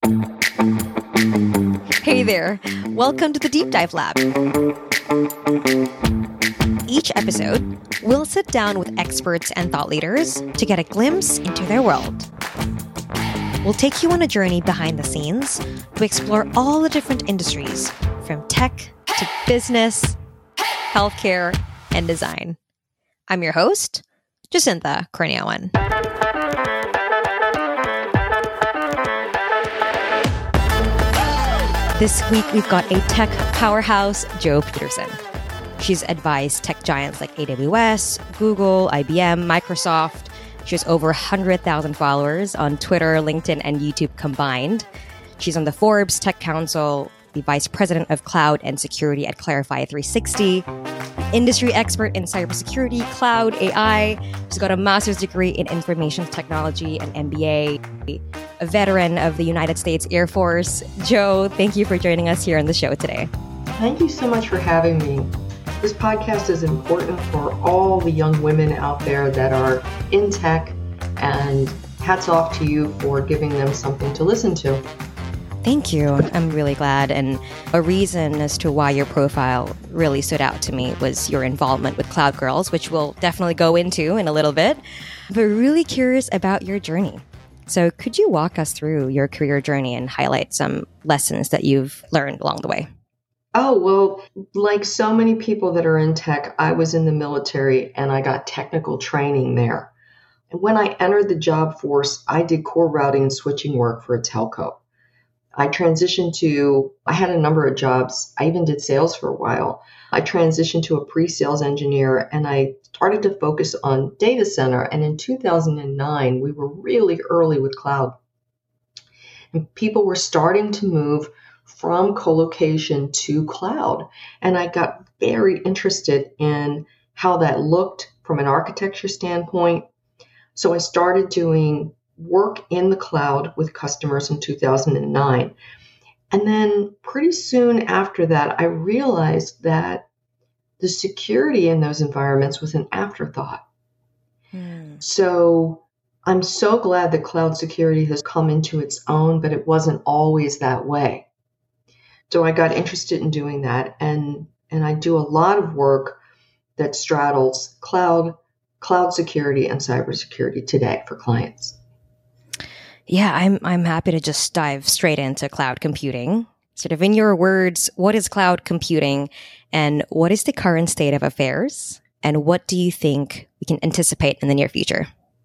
Hey there, welcome to the Deep Dive Lab. Each episode, we'll sit down with experts and thought leaders to get a glimpse into their world. We'll take you on a journey behind the scenes to explore all the different industries, from tech to business, healthcare, and design. I'm your host, Jacinta Corneawan. This week, we've got a tech powerhouse, Jo Peterson. She's advised tech giants like AWS, Google, IBM, Microsoft. She has over 100,000 followers on Twitter, LinkedIn, and YouTube combined. She's on the Forbes Tech Council, the Vice President of Cloud and Security at Clarify 360, industry expert in cybersecurity, cloud, AI. She's got a master's degree in information technology and MBA, a veteran of the United States Air Force. Jo, thank you for joining us here on the show today. Thank you so much for having me. This podcast is important for all the young women out there that are in tech, and hats off to you for giving them something to listen to. Thank you. I'm really glad. And a reason as to why your profile really stood out to me was your involvement with Cloud Girls, which we'll definitely go into in a little bit. But really curious about your journey. So could you walk us through your career journey and highlight some lessons that you've learned along the way? Oh, well, like so many people that are in tech, I was in the military and I got technical training there. And when I entered the job force, I did core routing and switching work for a telco. I had a number of jobs. I even did sales for a while. I transitioned to a pre-sales engineer and I started to focus on data center. And in 2009, we were really early with cloud. And people were starting to move from colocation to cloud. And I got very interested in how that looked from an architecture standpoint. So I started doing work in the cloud with customers in 2009. And then pretty soon after that, I realized that the security in those environments was an afterthought. So I'm so glad that cloud security has come into its own, but it wasn't always that way. So I got interested in doing that. And I do a lot of work that straddles cloud security, and cybersecurity today for clients. Yeah, I'm happy to just dive straight into cloud computing. Sort of in your words, what is cloud computing and what is the current state of affairs? And what do you think we can anticipate in the near future?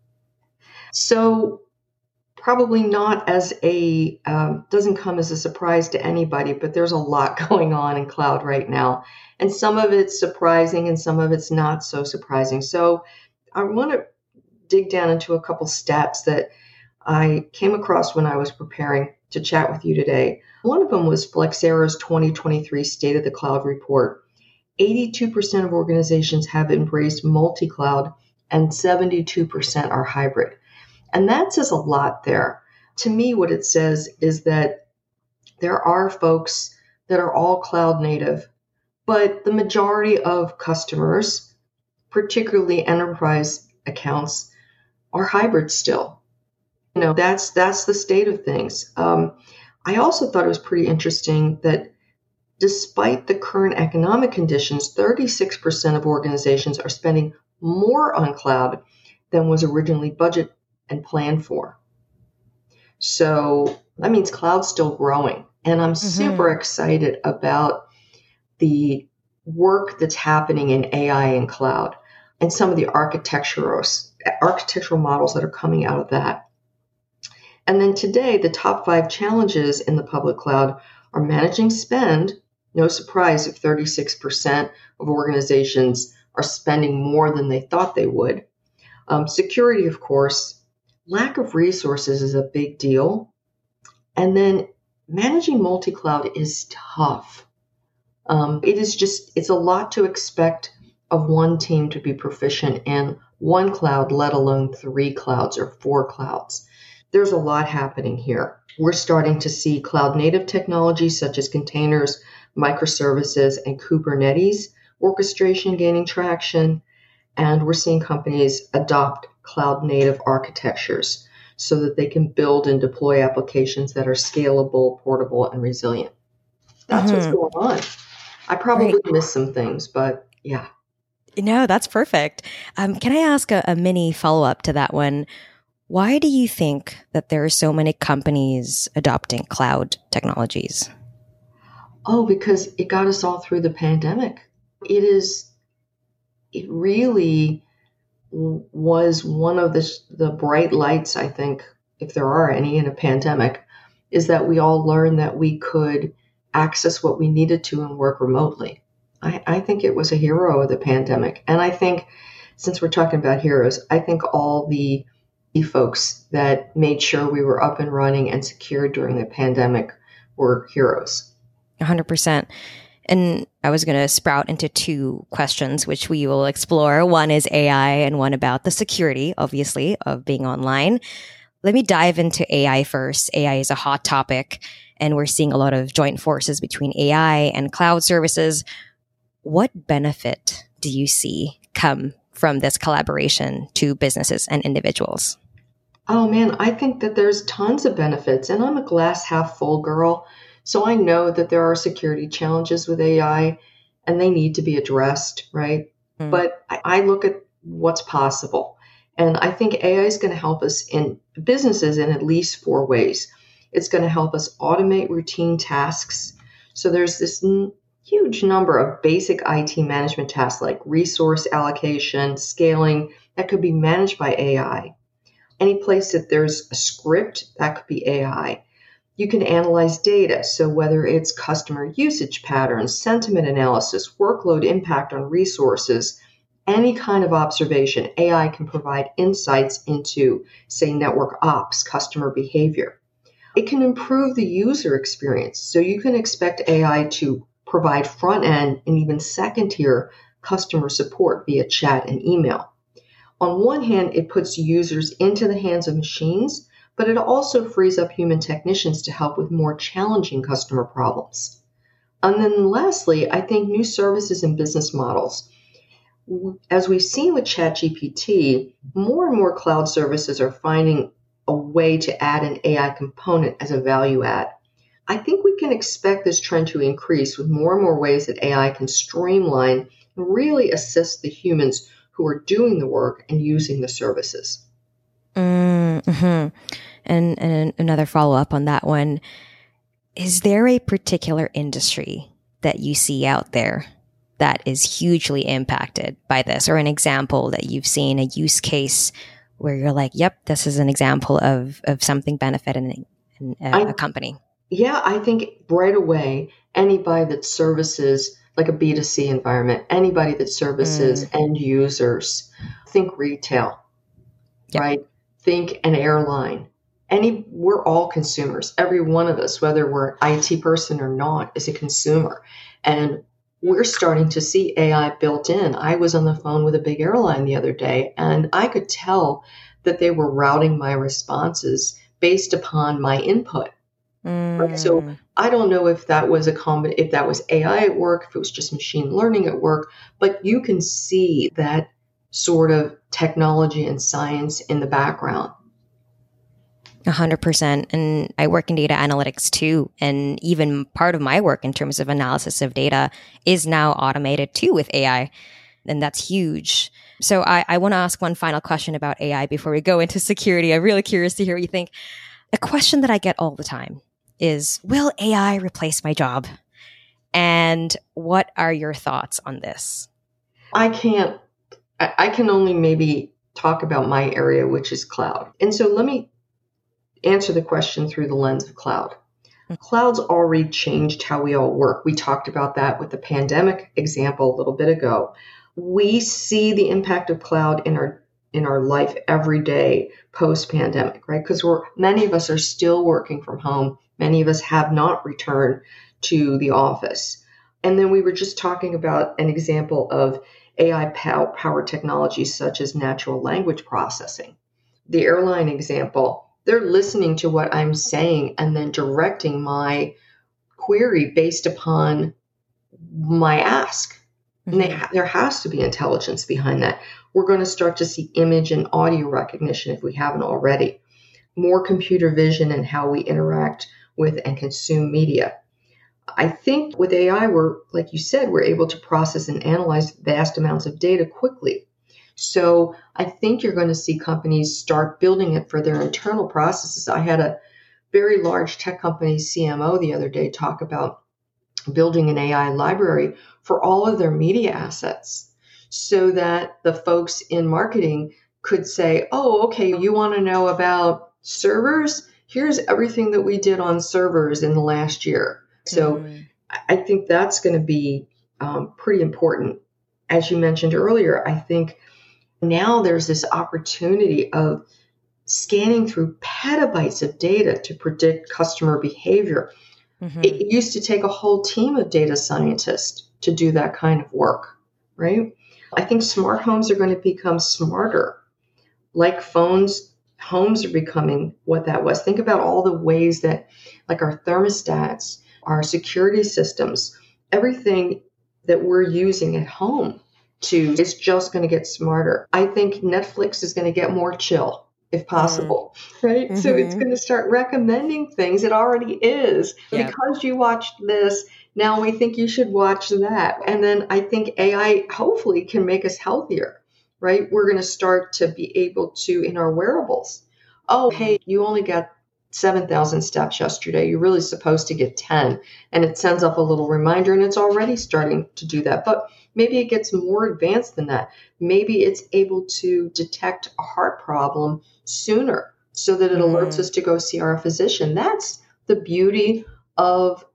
So probably not doesn't come as a surprise to anybody, but there's a lot going on in cloud right now. And some of it's surprising and some of it's not so surprising. So I want to dig down into a couple stats that I came across when I was preparing to chat with you today. One of them was Flexera's 2023 State of the Cloud report. 82% of organizations have embraced multi-cloud and 72% are hybrid. And that says a lot there. To me, what it says is that there are folks that are all cloud native, but the majority of customers, particularly enterprise accounts, are hybrid still. That's the state of things. I also thought it was pretty interesting that despite the current economic conditions, 36% of organizations are spending more on cloud than was originally budgeted and planned for. So that means cloud's still growing. And I'm super excited about the work that's happening in AI and cloud and some of the architectural models that are coming out of that. And then today, the top 5 challenges in the public cloud are managing spend. No surprise if 36% of organizations are spending more than they thought they would. Security, of course. Lack of resources is a big deal. And then managing multi-cloud is tough. It's a lot to expect of one team to be proficient in one cloud, let alone 3 clouds or 4 clouds. There's a lot happening here. We're starting to see cloud native technologies such as containers, microservices, and Kubernetes orchestration gaining traction. And we're seeing companies adopt cloud native architectures. so that they can build and deploy applications that are scalable, portable, and resilient. That's what's going on. I probably missed some things, but yeah. No, that's perfect. Can I ask a mini follow-up to that one? Why do you think that there are so many companies adopting cloud technologies? Oh, because it got us all through the pandemic. It really was one of the bright lights, I think, if there are any in a pandemic, is that we all learned that we could access what we needed to and work remotely. I think it was a hero of the pandemic. And I think, since we're talking about heroes, I think all the folks that made sure we were up and running and secure during the pandemic were heroes. 100%. And I was going to sprout into two questions, which we will explore. One is AI and one about the security, obviously, of being online. Let me dive into AI first. AI is a hot topic, and we're seeing a lot of joint forces between AI and cloud services. What benefit do you see come from this collaboration to businesses and individuals? Oh man, I think that there's tons of benefits, and I'm a glass half full girl. So I know that there are security challenges with AI and they need to be addressed, right? But I look at what's possible. And I think AI is going to help us in businesses in at least 4 ways. It's going to help us automate routine tasks. So there's this huge number of basic IT management tasks like resource allocation, scaling, that could be managed by AI. Any place that there's a script, that could be AI. You can analyze data, so whether it's customer usage patterns, sentiment analysis, workload impact on resources, any kind of observation, AI can provide insights into, say, network ops, customer behavior. It can improve the user experience, so you can expect AI to provide front-end and even second-tier customer support via chat and email. On one hand, it puts users into the hands of machines, but it also frees up human technicians to help with more challenging customer problems. And then lastly, I think new services and business models. As we've seen with ChatGPT, more and more cloud services are finding a way to add an AI component as a value add. I think we can expect this trend to increase with more and more ways that AI can streamline and really assist the humans who are doing the work and using the services. Mm-hmm. And another follow-up on that one, is there a particular industry that you see out there that is hugely impacted by this, or an example that you've seen, a use case where you're like, yep, this is an example of something benefiting a company? Yeah, I think right away, anybody that services like a B2C environment, anybody that services end users, think retail, right? Think an airline. We're all consumers. Every one of us, whether we're an IT person or not, is a consumer. And we're starting to see AI built in. I was on the phone with a big airline the other day, and I could tell that they were routing my responses based upon my input. Right? So I don't know if that was if that was AI at work, if it was just machine learning at work, but you can see that sort of technology and science in the background. 100%. And I work in data analytics too. And even part of my work in terms of analysis of data is now automated too with AI. And that's huge. So I want to ask one final question about AI before we go into security. I'm really curious to hear what you think. A question that I get all the time is, will AI replace my job? And what are your thoughts on this? I can only maybe talk about my area, which is cloud. And so let me answer the question through the lens of cloud. Cloud's already changed how we all work. We talked about that with the pandemic example a little bit ago. We see the impact of cloud in our life every day post-pandemic, right? Because many of us are still working from home. Many of us have not returned to the office. And then we were just talking about an example of AI-powered technologies such as natural language processing. The airline example, they're listening to what I'm saying and then directing my query based upon my ask. And there has to be intelligence behind that. We're going to start to see image and audio recognition if we haven't already. more computer vision in how we interact with and consume media. I think with AI, like you said, we're able to process and analyze vast amounts of data quickly. So I think you're going to see companies start building it for their internal processes. I had a very large tech company CMO the other day talk about building an AI library for all of their media assets so that the folks in marketing could say, oh, okay, you want to know about servers? Here's everything that we did on servers in the last year. So I think that's going to be pretty important. As you mentioned earlier, I think now there's this opportunity of scanning through petabytes of data to predict customer behavior. It used to take a whole team of data scientists to do that kind of work, right? I think smart homes are going to become smarter. Like phones, homes are becoming what that was. Think about all the ways that, like our thermostats, our security systems, everything that we're using at home is just going to get smarter. I think Netflix is going to get more chill, if possible, right? So it's going to start recommending things. It already is. Yep. Because you watched this, now we think you should watch that. And then I think AI hopefully can make us healthier, right? We're going to start to be able to, in our wearables, oh, hey, you only got 7,000 steps yesterday. You're really supposed to get 10. And it sends up a little reminder, and it's already starting to do that. But maybe it gets more advanced than that. Maybe it's able to detect a heart problem sooner so that it alerts us to go see our physician. That's the beauty of,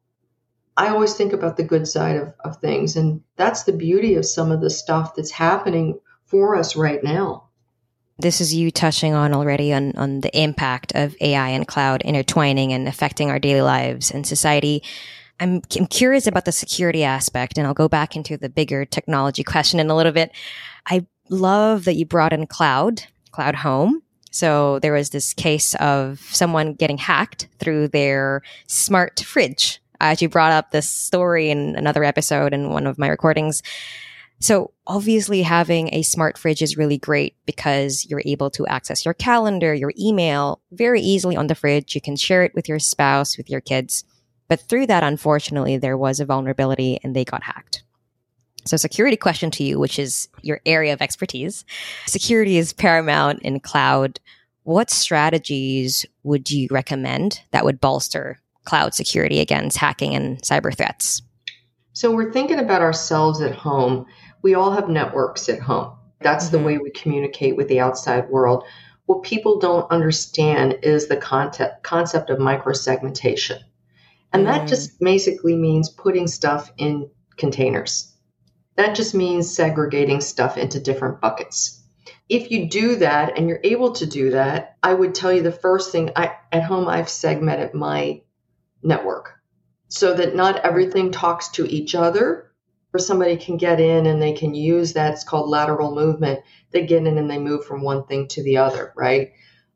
I always think about the good side of things. And that's the beauty of some of the stuff that's happening for us right now. This is you touching on already on the impact of AI and cloud intertwining and affecting our daily lives and society. I'm curious about the security aspect, and I'll go back into the bigger technology question in a little bit. I love that you brought in cloud home. So there was this case of someone getting hacked through their smart fridge. As you brought up this story in another episode in one of my recordings. So obviously having a smart fridge is really great because you're able to access your calendar, your email very easily on the fridge. You can share it with your spouse, with your kids. But through that, unfortunately, there was a vulnerability and they got hacked. So security question to you, which is your area of expertise. Security is paramount in cloud. What strategies would you recommend that would bolster cloud security against hacking and cyber threats? So we're thinking about ourselves at home. We all have networks at home. That's the way we communicate with the outside world. What people don't understand is the concept of microsegmentation. And that just basically means putting stuff in containers. That just means segregating stuff into different buckets. If you do that and you're able to do that, I would tell you the first thing, at home I've segmented my network so that not everything talks to each other, or somebody can get in and they can use that. It's called lateral movement. They get in and they move from one thing to the other, right?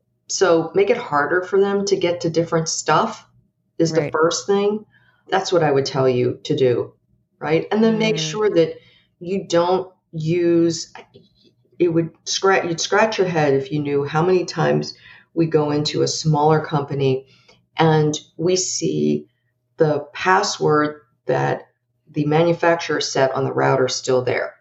So make it harder for them to get to different stuff is the first thing. That's what I would tell you to do, right? And then make sure that you don't use, you'd scratch your head if you knew how many times we go into a smaller company and we see the password that the manufacturer set on the router still there.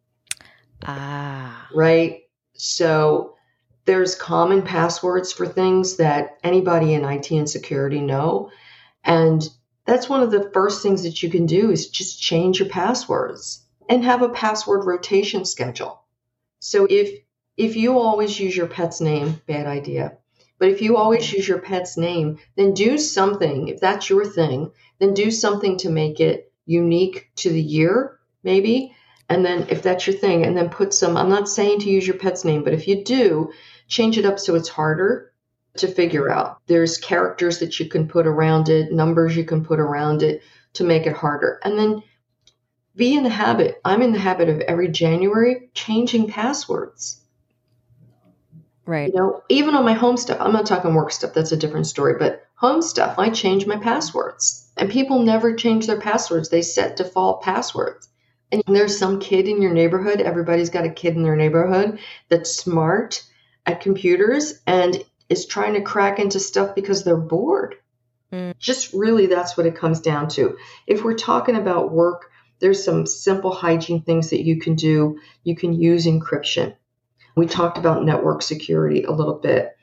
Right? So there's common passwords for things that anybody in IT and security know. And that's one of the first things that you can do is just change your passwords and have a password rotation schedule. So if you always use your pet's name, bad idea. But if you always use your pet's name, then do something. If that's your thing, then do something to make it unique to the year, maybe. And then if that's your thing, and then put some, I'm not saying to use your pet's name, but if you do, change it up so it's harder to figure out. There's characters that you can put around it, numbers you can put around it to make it harder. And then be in the habit. I'm in the habit of every January changing passwords. Right. You know, even on my home stuff, I'm not talking work stuff. That's a different story. But home stuff, I change my passwords. And people never change their passwords. They set default passwords. And there's some kid in your neighborhood. Everybody's got a kid in their neighborhood that's smart at computers. And is trying to crack into stuff because they're bored. Just really, that's what it comes down to. If we're talking about work, there's some simple hygiene things that you can do. You can use encryption. We talked about network security a little bit.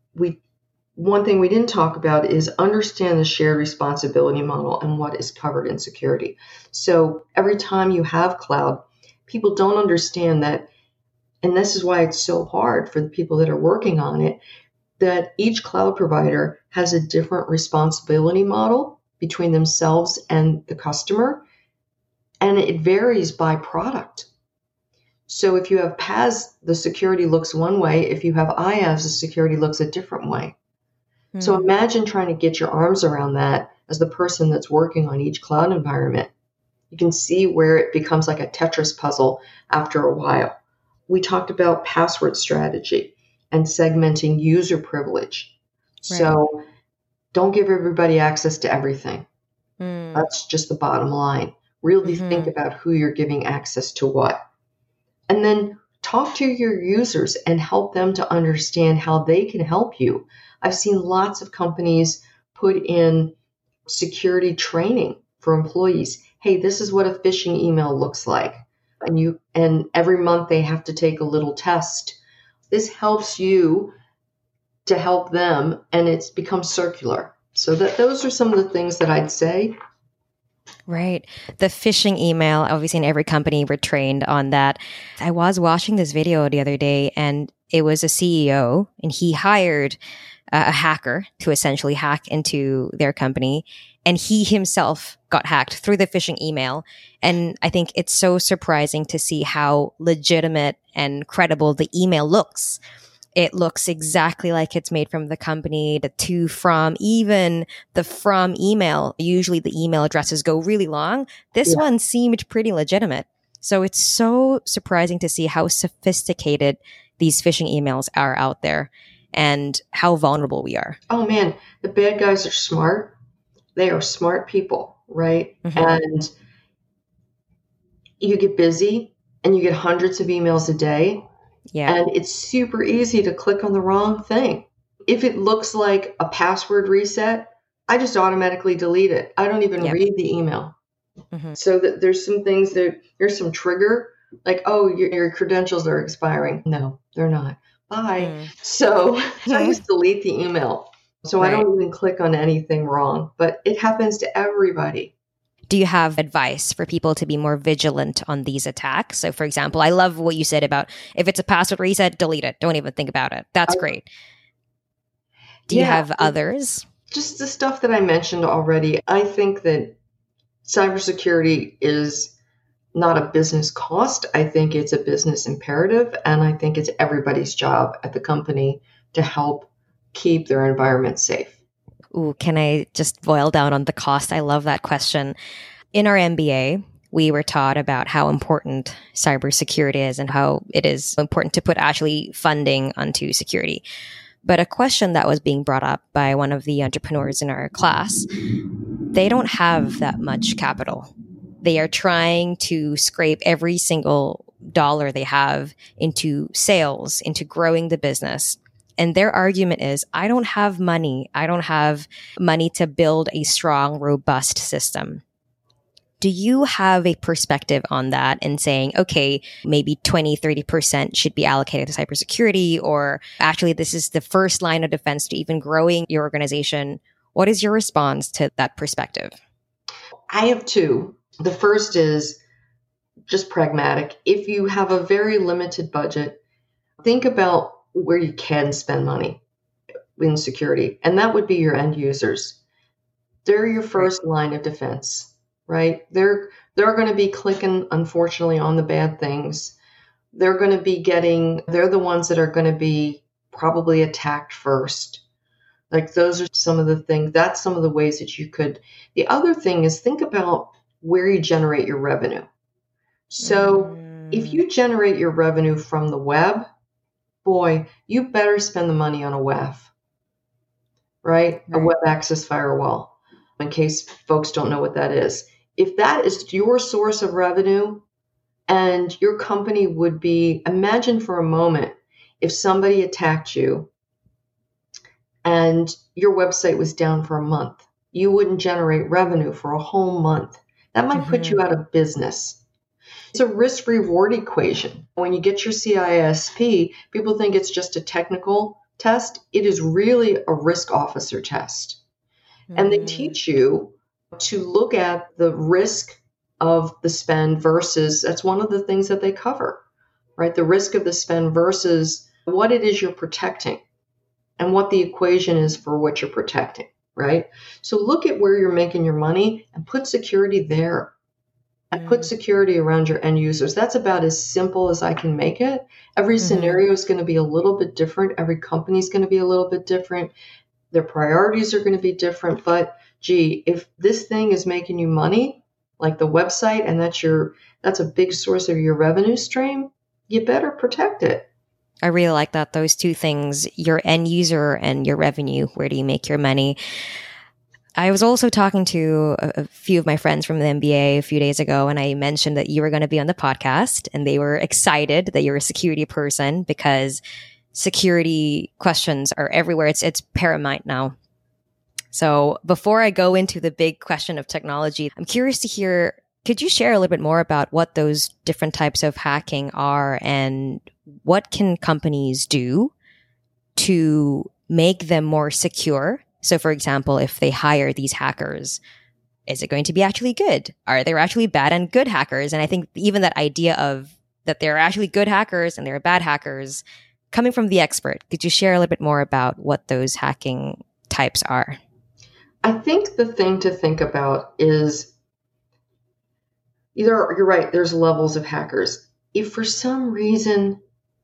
One thing we didn't talk about is understand the shared responsibility model and what is covered in security. So every time you have cloud, people don't understand that, and this is why it's so hard for the people that are working on it, that each cloud provider has a different responsibility model between themselves and the customer, and it varies by product. So if you have PaaS, the security looks one way. If you have IaaS, the security looks a different way. So imagine trying to get your arms around that as the person that's working on each cloud environment. You can see where it becomes like a Tetris puzzle after a while. We talked about password strategy and segmenting user privilege. Right. So don't give everybody access to everything. That's just the bottom line. Really think about who you're giving access to what. And then talk to your users and help them to understand how they can help you. I've seen lots of companies put in security training for employees. Hey, this is what a phishing email looks like. And every month they have to take a little test. This helps you to help them, and it's become circular. So those are some of the things that I'd say. Right. The phishing email, obviously in every company, we're trained on that. I was watching this video the other day, and it was a CEO, and he hired a hacker to essentially hack into their company. And he himself got hacked through the phishing email. And I think it's so surprising to see how legitimate and credible the email looks. It looks exactly like it's made from the company, the to, from, even the from email. Usually the email addresses go really long. This one seemed pretty legitimate. So it's so surprising to see how sophisticated these phishing emails are out there and how vulnerable we are. Oh man, the bad guys are smart. They are smart people, right? And you get busy and you get hundreds of emails a day. Yeah. And it's super easy to click on the wrong thing. If it looks like a password reset, I just automatically delete it. I don't even read the email. So that there's some things that there's some trigger, like, oh, your credentials are expiring. No, they're not. Bye. So I just delete the email. So I don't even click on anything wrong, but it happens to everybody. Do you have advice for people to be more vigilant on these attacks? So, for example, I love what you said about if it's a password reset, delete it. Don't even think about it. That's great. Do you have others? Just the stuff that I mentioned already. I think that cybersecurity is not a business cost. I think it's a business imperative, and I think it's everybody's job at the company to help keep their environment safe. Ooh, can I just boil down on the cost? I love that question. In our MBA, we were taught about how important cybersecurity is and how it is important to put actually funding onto security. But a question that was being brought up by one of the entrepreneurs in our class, they don't have that much capital. They are trying to scrape every single dollar they have into sales, into growing the business. And their argument is, I don't have money. I don't have money to build a strong, robust system. Do you have a perspective on that and saying, okay, maybe 20, 30% should be allocated to cybersecurity, or actually this is the first line of defense to even growing your organization? What is your response to that perspective? I have two. The first is just pragmatic. If you have a very limited budget, think about where you can spend money in security. And that would be your end users. They're your first line of defense, right? They're going to be clicking, unfortunately, on the bad things. They're the ones that are going to be probably attacked first. Like those are some of the things, that's some of the ways that you could. The other thing is think about where you generate your revenue. So if you generate your revenue from the web, boy, you better spend the money on a WAF, right? A web access firewall, in case folks don't know what that is. If that is your source of revenue and your company would be, imagine for a moment if somebody attacked you and your website was down for a month. You wouldn't generate revenue for a whole month. That might put you out of business. It's a risk reward equation. When you get your CISP, people think it's just a technical test. It is really a risk officer test. And they teach you to look at the risk of the spend versus, that's one of the things that they cover, right? The risk of the spend versus what it is you're protecting and what the equation is for what you're protecting, right? So look at where you're making your money and put security there. And put security around your end users. That's about as simple as I can make it. Every scenario is going to be a little bit different. Every company is going to be a little bit different. Their priorities are going to be different. But gee, if this thing is making you money, like the website, and that's a big source of your revenue stream, you better protect it. I really like that. Those two things, your end user and your revenue. Where do you make your money? I was also talking to a few of my friends from the MBA a few days ago, and I mentioned that you were going to be on the podcast, and they were excited that you're a security person because security questions are everywhere. It's paramount now. So before I go into the big question of technology, I'm curious to hear, could you share a little bit more about what those different types of hacking are and what can companies do to make them more secure? So, for example, if they hire these hackers, is it going to be actually good? Are there actually bad and good hackers? And I think even that idea of that there are actually good hackers and there are bad hackers coming from the expert, could you share a little bit more about what those hacking types are? I think the thing to think about is you're right, there's levels of hackers. If for some reason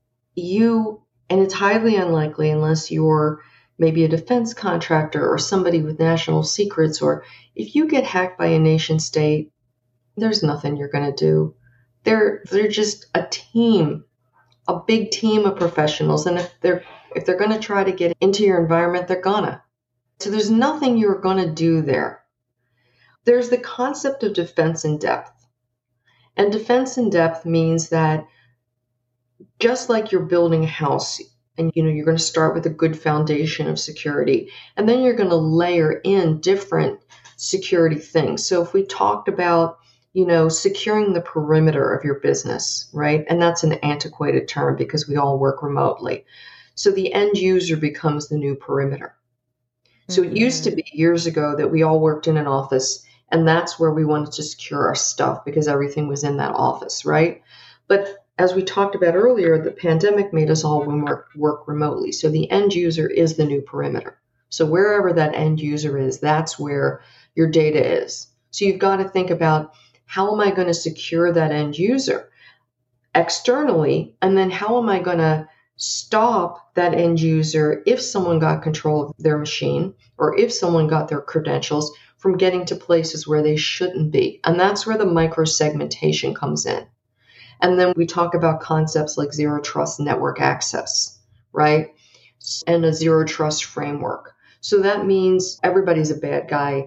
and it's highly unlikely unless you're maybe a defense contractor or somebody with national secrets, or if you get hacked by a nation state, there's nothing you're going to do. They're just a team, a big team of professionals. And if they're going to try to get into your environment, they're gonna. So there's nothing you're going to do there. There's the concept of defense in depth. And defense in depth means that just like you're building a house, and you're going to start with a good foundation of security, and then you're going to layer in different security things. So if we talked about, securing the perimeter of your business, right? And that's an antiquated term because we all work remotely. So the end user becomes the new perimeter. So it used to be years ago that we all worked in an office, and that's where we wanted to secure our stuff because everything was in that office, right? But as we talked about earlier, the pandemic made us all work remotely. So the end user is the new perimeter. So wherever that end user is, that's where your data is. So you've got to think about, how am I going to secure that end user externally? And then how am I going to stop that end user if someone got control of their machine or if someone got their credentials from getting to places where they shouldn't be? And that's where the micro-segmentation comes in. And then we talk about concepts like zero trust network access, right? And a zero trust framework. So that means everybody's a bad guy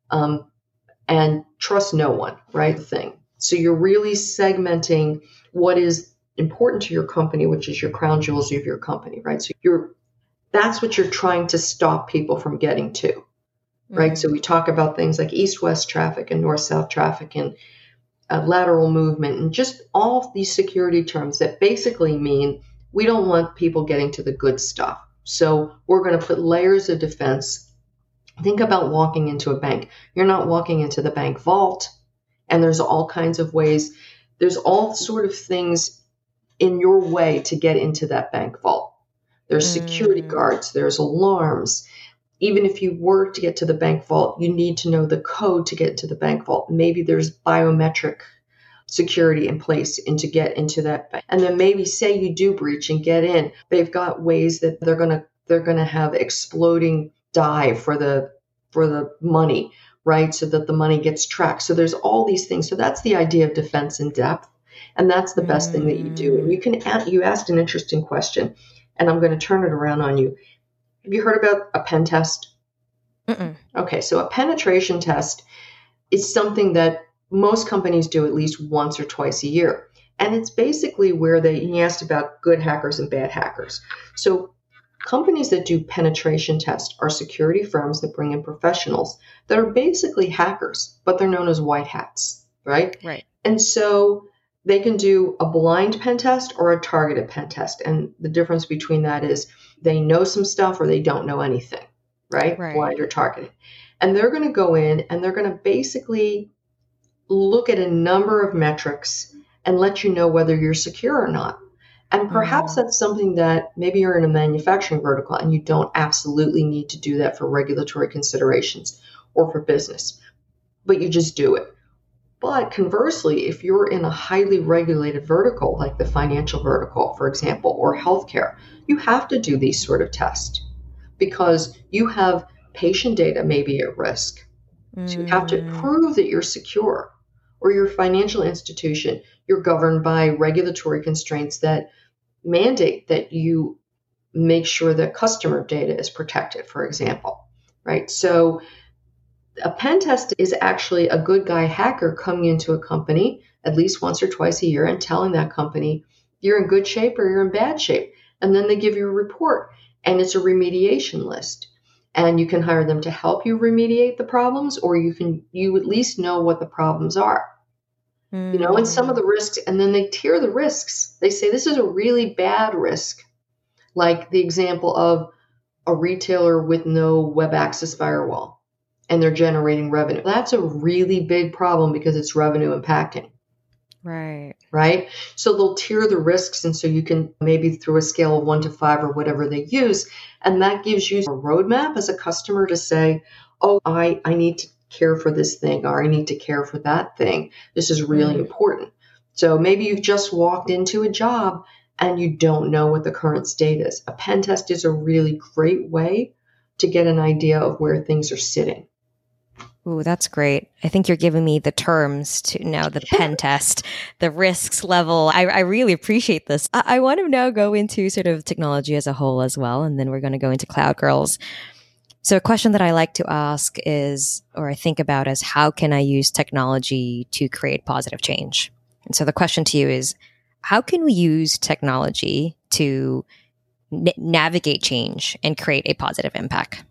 and trust no one, right? Thing. So you're really segmenting what is important to your company, which is your crown jewels of your company, right? So that's what you're trying to stop people from getting to, right? So we talk about things like east-west traffic and north-south traffic and lateral movement, and just all of these security terms that basically mean we don't want people getting to the good stuff. So we're going to put layers of defense. Think about walking into a bank. You're not walking into the bank vault, and there's all kinds of ways. There's all sort of things in your way to get into that bank vault. There's security guards, there's alarms. Even if you were to get to the bank vault, you need to know the code to get to the bank vault. Maybe there's biometric security in place and to get into that bank. And then maybe say you do breach and get in. They've got ways that they're gonna have exploding die for the money, right? So that the money gets tracked. So there's all these things. So that's the idea of defense in depth. And that's the best thing that you do. And you asked an interesting question, and I'm going to turn it around on you. Have you heard about a pen test? Okay, so a penetration test is something that most companies do at least once or twice a year. And it's basically where you asked about good hackers and bad hackers. So companies that do penetration tests are security firms that bring in professionals that are basically hackers, but they're known as white hats, right? Right. And so they can do a blind pen test or a targeted pen test. And the difference between that is they know some stuff or they don't know anything, right? Right. Blind or targeted. And they're going to go in and they're going to basically look at a number of metrics and let you know whether you're secure or not. And perhaps that's something that maybe you're in a manufacturing vertical and you don't absolutely need to do that for regulatory considerations or for business, but you just do it. But conversely, if you're in a highly regulated vertical, like the financial vertical, for example, or healthcare, you have to do these sort of tests because you have patient data maybe at risk. So you have to prove that you're secure, or your financial institution, you're governed by regulatory constraints that mandate that you make sure that customer data is protected, for example, right? So a pen test is actually a good guy hacker coming into a company at least once or twice a year and telling that company you're in good shape or you're in bad shape. And then they give you a report and it's a remediation list. And you can hire them to help you remediate the problems, or you at least know what the problems are. And some of the risks, and then they tier the risks. They say this is a really bad risk, like the example of a retailer with no web access firewall and they're generating revenue. That's a really big problem because it's revenue impacting. Right. So they'll tier the risks. And so you can maybe through a scale of 1 to 5 or whatever they use. And that gives you a roadmap as a customer to say, oh, I need to care for this thing, or I need to care for that thing. This is really important. So maybe you've just walked into a job and you don't know what the current state is. A pen test is a really great way to get an idea of where things are sitting. Ooh, that's great. I think you're giving me the terms to now the pen test, the risks level. I really appreciate this. I want to now go into sort of technology as a whole as well, and then we're going to go into Cloud Girls. So a question that I like to ask is, or I think about is, how can I use technology to create positive change? And so the question to you is, how can we use technology to navigate change and create a positive impact?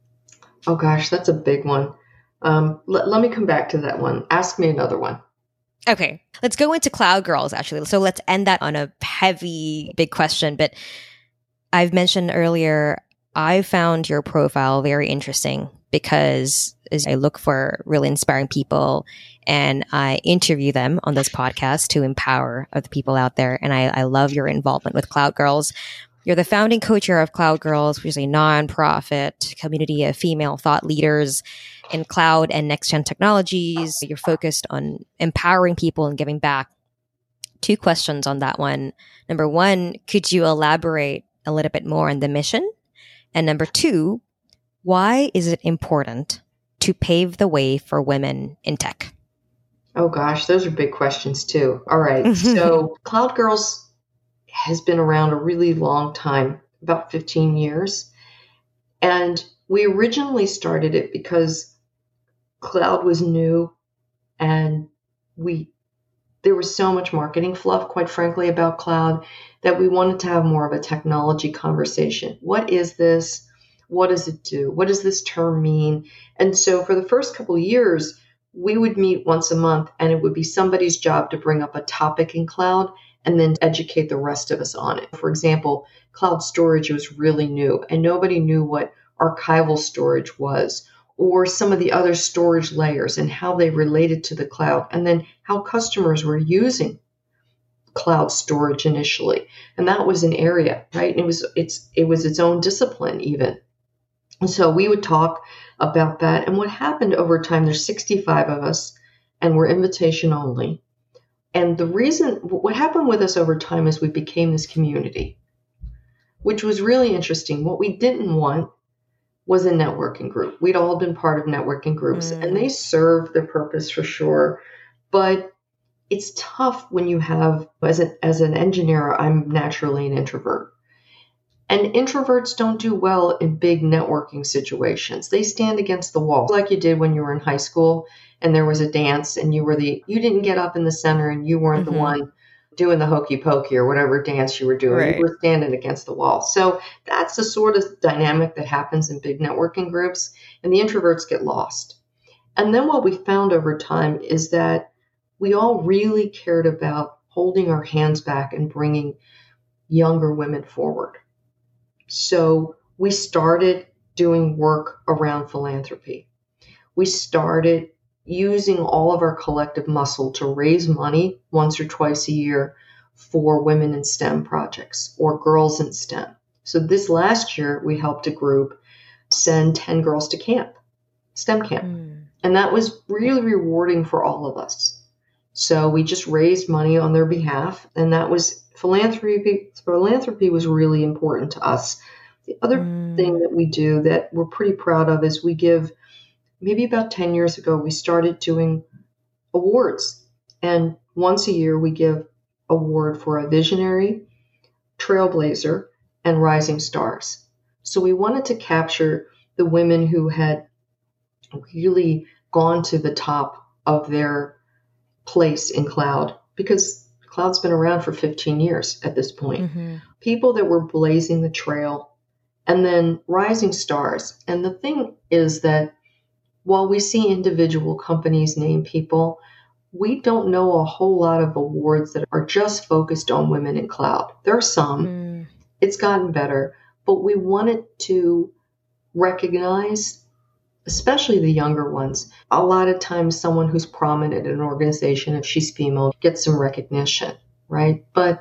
Oh gosh, that's a big one. Let me come back to that one. Ask me another one. Okay, let's go into Cloud Girls, actually. So let's end that on a heavy, big question. But I've mentioned earlier, I found your profile very interesting because as I look for really inspiring people and I interview them on this podcast to empower other people out there. And I love your involvement with Cloud Girls. You're the founding co-chair of Cloud Girls, which is a nonprofit community of female thought leaders in cloud and next-gen technologies. You're focused on empowering people and giving back. 2 questions on that one. Number 1, could you elaborate a little bit more on the mission? And number 2, why is it important to pave the way for women in tech? Oh gosh, those are big questions too. All right. So Cloud Girls has been around a really long time, about 15 years. And we originally started it because cloud was new and there was so much marketing fluff, quite frankly, about cloud that we wanted to have more of a technology conversation. What is this? What does it do? What does this term mean? And so for the first couple of years, we would meet once a month and it would be somebody's job to bring up a topic in cloud and then educate the rest of us on it. For example, cloud storage was really new and nobody knew what archival storage was, or some of the other storage layers and how they related to the cloud, and then how customers were using cloud storage initially. And that was an area, right? And it was its own discipline even. And so we would talk about that. And what happened over time, there's 65 of us and we're invitation only. And what happened with us over time is we became this community, which was really interesting. What we didn't want was a networking group. We'd all been part of networking groups and they served their purpose for sure. But it's tough when you have, as an engineer, I'm naturally an introvert. And introverts don't do well in big networking situations. They stand against the wall, like you did when you were in high school and there was a dance and you didn't get up in the center and you weren't the one doing the hokey pokey or whatever dance you were doing. Right. You were standing against the wall. So that's the sort of dynamic that happens in big networking groups, and the introverts get lost. And then what we found over time is that we all really cared about holding our hands back and bringing younger women forward. So we started doing work around philanthropy. We started using all of our collective muscle to raise money once or twice a year for women in STEM projects or girls in STEM. So this last year, we helped a group send 10 girls to camp, STEM camp. And that was really rewarding for all of us. So we just raised money on their behalf, and that was philanthropy. Philanthropy was really important to us. The other thing that we do that we're pretty proud of is we give, maybe about 10 years ago, we started doing awards. And once a year, we give award for a visionary, trailblazer, and rising stars. So we wanted to capture the women who had really gone to the top of their place in cloud, because cloud's been around for 15 years at this point. People that were blazing the trail, and then rising stars. And the thing is that while we see individual companies name people, we don't know a whole lot of awards that are just focused on women in cloud. There are some. It's gotten better, but we wanted to recognize, especially the younger ones. A lot of times someone who's prominent in an organization, if she's female, gets some recognition, right? But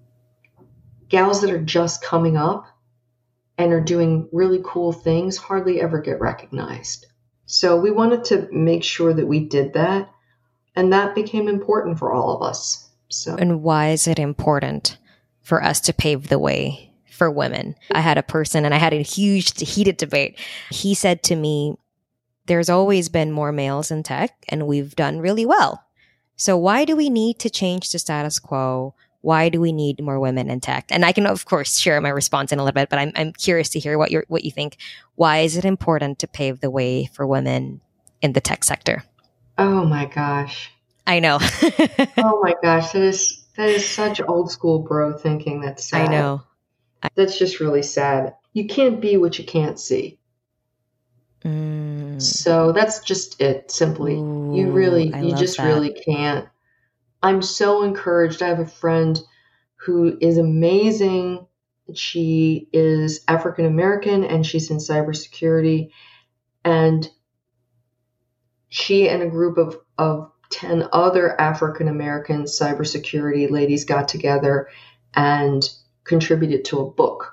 gals that are just coming up and are doing really cool things hardly ever get recognized. So we wanted to make sure that we did that, and that became important for all of us. So, and why is it important for us to pave the way for women? I had a person, and I had a huge, heated debate. He said to me, there's always been more males in tech, and we've done really well. So why do we need to change the status quo? Why do we need more women in tech? And I can, of course, share my response in a little bit, but I'm curious to hear what you think. Why is it important to pave the way for women in the tech sector? Oh my gosh. I know. Oh my gosh. That is such old school bro thinking. That's sad. I know. That's just really sad. You can't be what you can't see. So that's just it. Simply, you just really can't. I'm so encouraged. I have a friend who is amazing. She is African American and she's in cybersecurity. And she and a group of 10 other African American cybersecurity ladies got together and contributed to a book.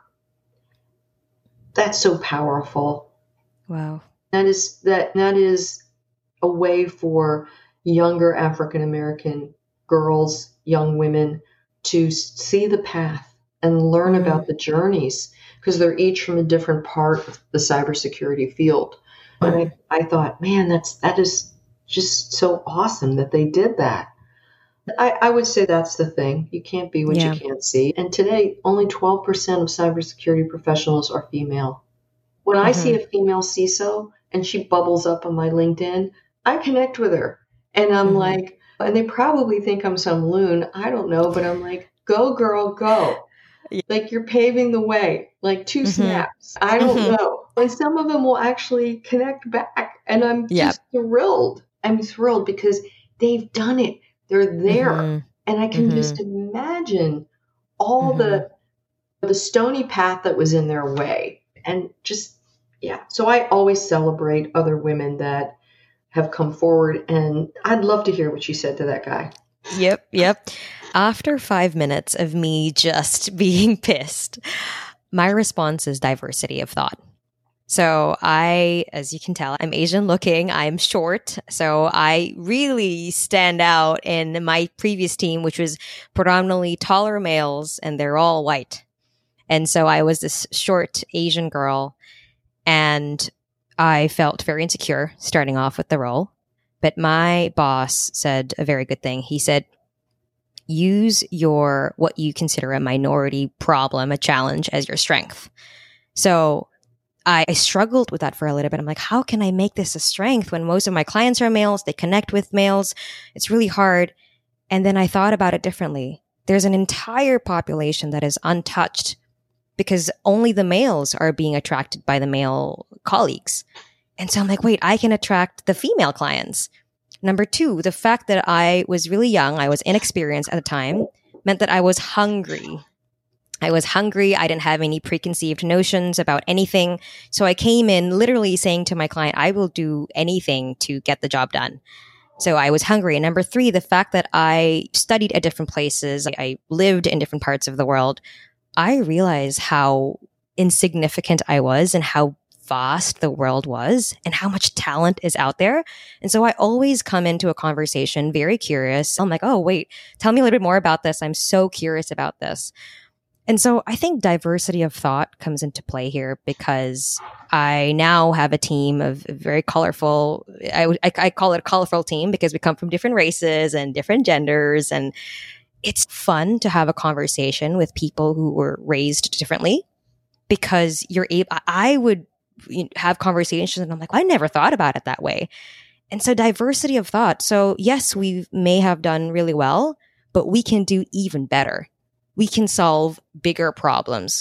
That's so powerful. Wow. That is a way for younger African American girls, young women, to see the path and learn about the journeys, because they're each from a different part of the cybersecurity field. And I thought, man, that is just so awesome that they did that. I would say that's the thing. You can't be what you can't see. And today, only 12% of cybersecurity professionals are female. When I see a female CISO and she bubbles up on my LinkedIn, I connect with her. And I'm like, and they probably think I'm some loon. I don't know, but I'm like, go girl, go. Like you're paving the way, like 2 snaps. I don't know. And some of them will actually connect back. And I'm just thrilled. I'm thrilled because they've done it. They're there. And I can just imagine all the stony path that was in their way. And just, so I always celebrate other women that have come forward, and I'd love to hear what you said to that guy. Yep. After 5 minutes of me just being pissed, my response is diversity of thought. So as you can tell, I'm Asian looking, I'm short. So I really stand out in my previous team, which was predominantly taller males, and they're all white. And so I was this short Asian girl, and I felt very insecure starting off with the role. But my boss said a very good thing. He said, use what you consider a minority problem, a challenge, as your strength. So I struggled with that for a little bit. I'm like, how can I make this a strength when most of my clients are males? They connect with males. It's really hard. And then I thought about it differently. there's an entire population that is untouched because only the males are being attracted by the male colleagues. And so I'm like, wait, I can attract the female clients. Number two, the fact that I was really young, I was inexperienced at the time, meant that I was hungry. I was hungry. I didn't have any preconceived notions about anything. So I came in literally saying to my client, I will do anything to get the job done. So I was hungry. And number three, the fact that I studied at different places, I lived in different parts of the world, I realized how insignificant I was and how vast the world was and how much talent is out there. And so I always come into a conversation very curious. I'm like, oh, wait, tell me a little bit more about this. I'm so curious about this. And so I think diversity of thought comes into play here because I now have a team of very colorful, I call it a colorful team because we come from different races and different genders. And it's fun to have a conversation with people who were raised differently because you're able, I would have conversations and I'm like, well, I never thought about it that way. And so diversity of thought. So yes, we may have done really well, but we can do even better. We can solve bigger problems.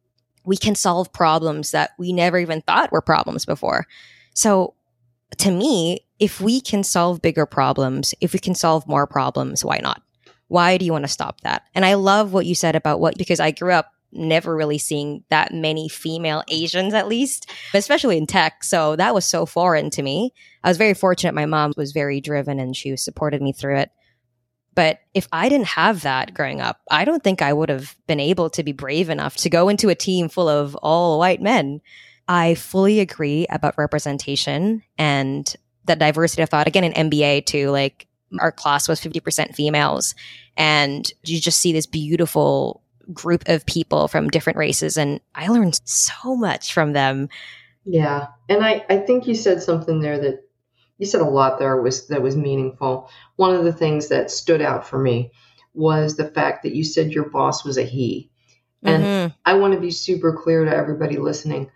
We can solve problems that we never even thought were problems before. So to me, if we can solve bigger problems, if we can solve more problems, why not? Why do you want to stop that? And I love what you said about because I grew up never really seeing that many female Asians, at least, especially in tech. So that was so foreign to me. I was very fortunate. My mom was very driven and she supported me through it. But if I didn't have that growing up, I don't think I would have been able to be brave enough to go into a team full of all white men. I fully agree about representation and that diversity of thought. Again, in MBA too, like our class was 50% females. And you just see this beautiful group of people from different races. And I learned so much from them. Yeah. And I think you said something there that you said a lot there that was meaningful. One of the things that stood out for me was the fact that you said your boss was a he. And I want to be super clear to everybody listening.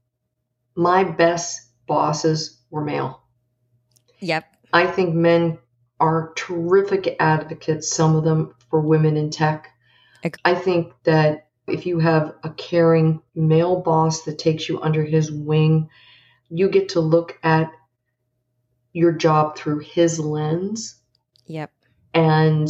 My best bosses were male. Yep. I think men are terrific advocates, some of them, for women in tech. I think that if you have a caring male boss that takes you under his wing, you get to look at your job through his lens. Yep. And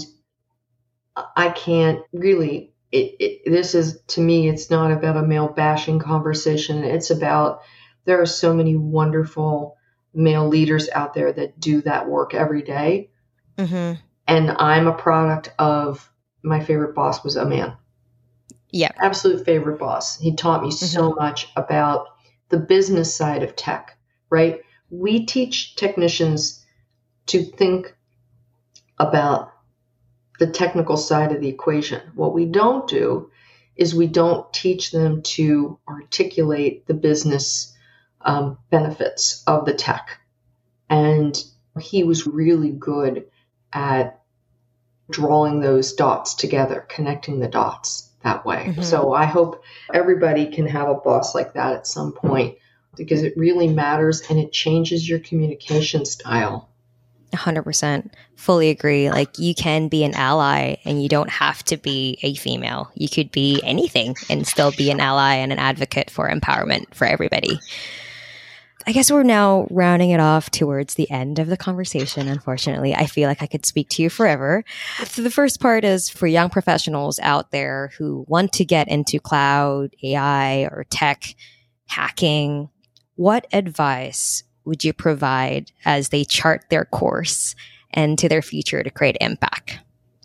I can't really, this is, to me, it's not about a male bashing conversation. It's about, there are so many wonderful male leaders out there that do that work every day. And I'm a product of, my favorite boss was a man. Yeah. Absolute favorite boss. He taught me so much about the business side of tech, right? We teach technicians to think about the technical side of the equation. What we don't do is we don't teach them to articulate the business benefits of the tech. And he was really good at drawing those dots together, connecting the dots that way. So I hope everybody can have a boss like that at some point, because it really matters and it changes your communication style. 100%. Fully agree. Like, you can be an ally and you don't have to be a female. You could be anything and still be an ally and an advocate for empowerment for everybody. I guess we're now rounding it off towards the end of the conversation. Unfortunately, I feel like I could speak to you forever. So the first part is for young professionals out there who want to get into cloud, AI, or tech, hacking. What advice would you provide as they chart their course and to their future to create impact?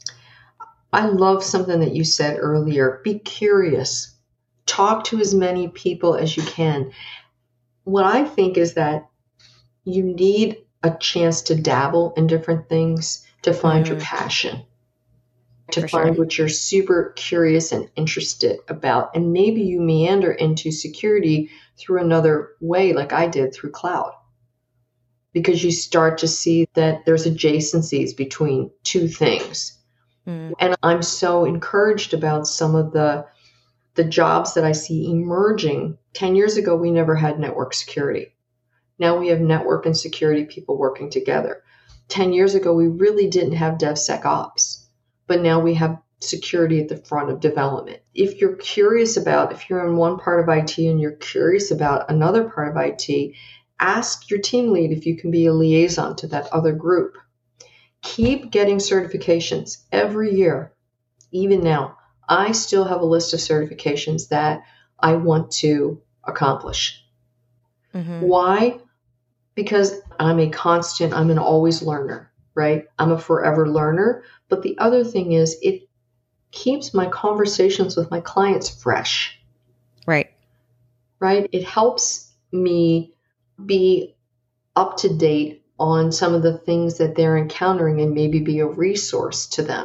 I love something that you said earlier. Be curious. Talk to as many people as you can. What I think is that you need a chance to dabble in different things to find your passion, to find what you're super curious and interested about. And maybe you meander into security through another way, like I did through cloud, because you start to see that there's adjacencies between two things. And I'm so encouraged about some of the jobs that I see emerging. 10 years ago, we never had network security. Now we have network and security people working together. 10 years ago, we really didn't have DevSecOps, but now we have security at the front of development. If you're in one part of IT and you're curious about another part of IT, ask your team lead if you can be a liaison to that other group. Keep getting certifications every year. Even now, I still have a list of certifications that I want to accomplish. Mm-hmm. Why? Because I'm an always learner, right? I'm a forever learner. But the other thing is it keeps my conversations with my clients fresh. Right. Right? It helps me be up to date on some of the things that they're encountering and maybe be a resource to them.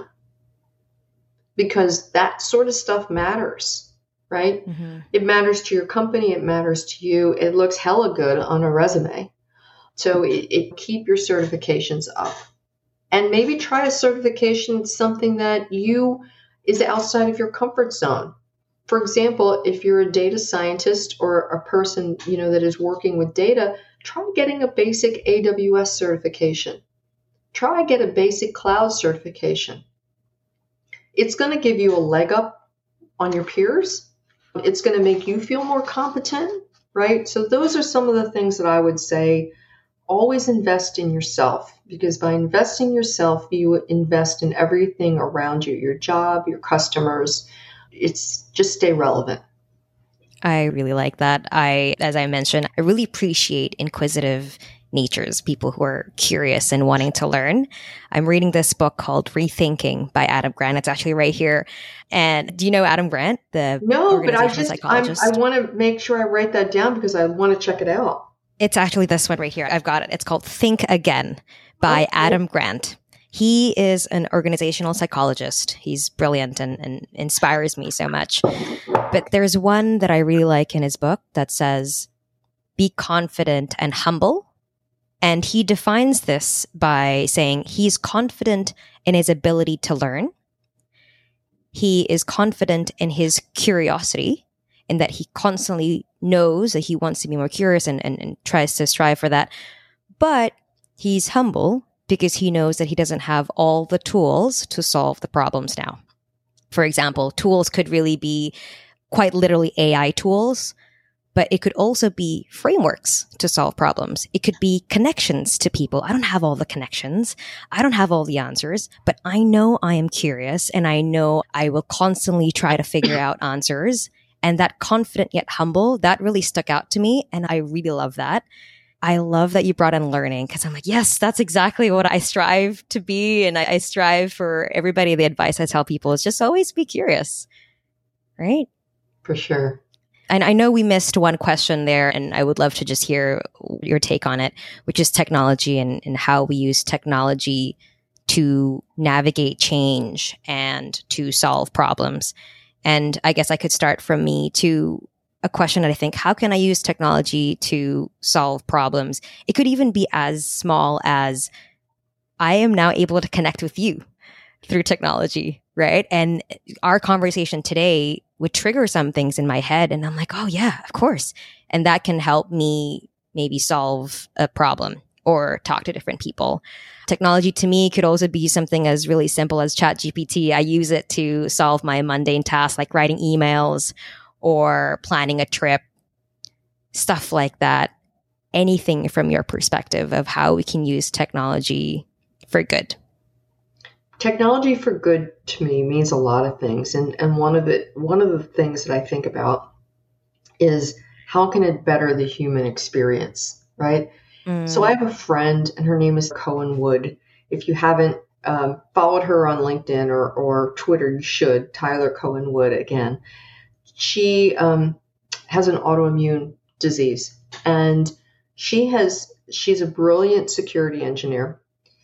Because that sort of stuff matters, right? Mm-hmm. It matters to your company. It matters to you. It looks hella good on a resume. So keep your certifications up. And maybe try a certification, something that is outside of your comfort zone. For example, if you're a data scientist or a person, that is working with data, try getting a basic AWS certification. Try get a basic cloud certification. It's going to give you a leg up on your peers. It's going to make you feel more competent, right? So those are some of the things that I would say. Always invest in yourself, because by investing in yourself, you invest in everything around you, your job, your customers. It's just stay relevant. I really like that. As I mentioned, I really appreciate inquisitive natures, people who are curious and wanting to learn. I'm reading this book called Rethinking by Adam Grant. It's actually right here. And do you know Adam Grant, the organizational psychologist? I want to make sure I write that down because I want to check it out. It's actually this one right here. I've got it. It's called Think Again by Adam Grant. He is an organizational psychologist. He's brilliant and inspires me so much. But there's one that I really like in his book that says, be confident and humble. And he defines this by saying he's confident in his ability to learn. He is confident in his curiosity, in that he constantly knows that he wants to be more curious and tries to strive for that. But he's humble because he knows that he doesn't have all the tools to solve the problems now. For example, tools could really be quite literally AI tools, but it could also be frameworks to solve problems. It could be connections to people. I don't have all the connections. I don't have all the answers, but I know I am curious and I know I will constantly try to figure out answers. And that confident yet humble, that really stuck out to me. And I really love that. I love that you brought in learning, because I'm like, yes, that's exactly what I strive to be. And I strive for everybody. The advice I tell people is just always be curious. Right? For sure. And I know we missed one question there, and I would love to just hear your take on it, which is technology and how we use technology to navigate change and to solve problems. And I guess I could start from me to a question that I think, how can I use technology to solve problems? It could even be as small as I am now able to connect with you through technology, right? And our conversation today would trigger some things in my head. And I'm like, oh yeah, of course. And that can help me maybe solve a problem or talk to different people. Technology to me could also be something as really simple as ChatGPT. I use it to solve my mundane tasks like writing emails or planning a trip, stuff like that. Anything from your perspective of how we can use technology for good. Technology for good to me means a lot of things. And one of the things that I think about is how can it better the human experience, right? So I have a friend, and her name is Cohen Wood. If you haven't followed her on LinkedIn or Twitter, you should. Tyler Cohen Wood again. She has an autoimmune disease, and she's a brilliant security engineer.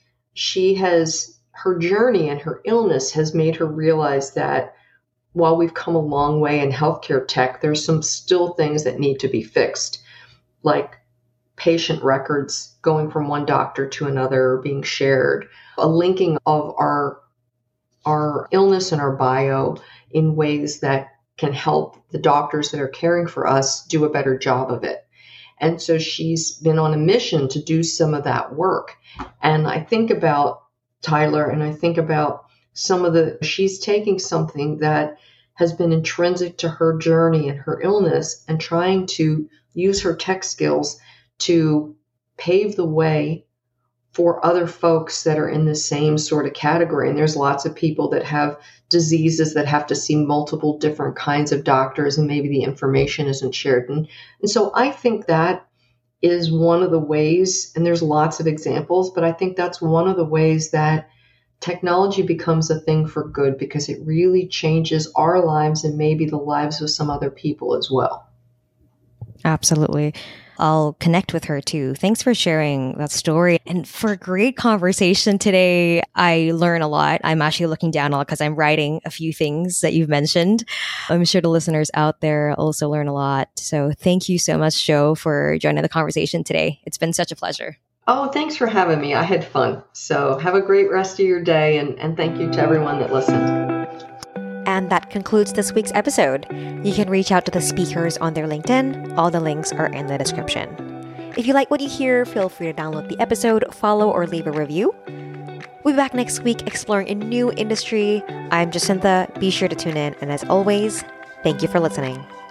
Her journey and her illness has made her realize that while we've come a long way in healthcare tech, there's some still things that need to be fixed, like patient records going from one doctor to another being shared, a linking of our illness and our bio in ways that can help the doctors that are caring for us do a better job of it. And so she's been on a mission to do some of that work. And I think about Tyler, and I think about she's taking something that has been intrinsic to her journey and her illness and trying to use her tech skills to pave the way for other folks that are in the same sort of category. And there's lots of people that have diseases that have to see multiple different kinds of doctors, and maybe the information isn't shared. And so I think that is one of the ways, and there's lots of examples, but I think that's one of the ways that technology becomes a thing for good, because it really changes our lives and maybe the lives of some other people as well. Absolutely. I'll connect with her too. Thanks for sharing that story and for a great conversation today. I learn a lot. I'm actually looking down a lot because I'm writing a few things that you've mentioned. I'm sure the listeners out there also learn a lot. So thank you so much, Jo, for joining the conversation today. It's been such a pleasure. Oh, thanks for having me. I had fun. So have a great rest of your day, and thank you to everyone that listened. And that concludes this week's episode. You can reach out to the speakers on their LinkedIn. All the links are in the description. If you like what you hear, feel free to download the episode, follow, or leave a review. We'll be back next week exploring a new industry. I'm Jacinta. Be sure to tune in. And as always, thank you for listening.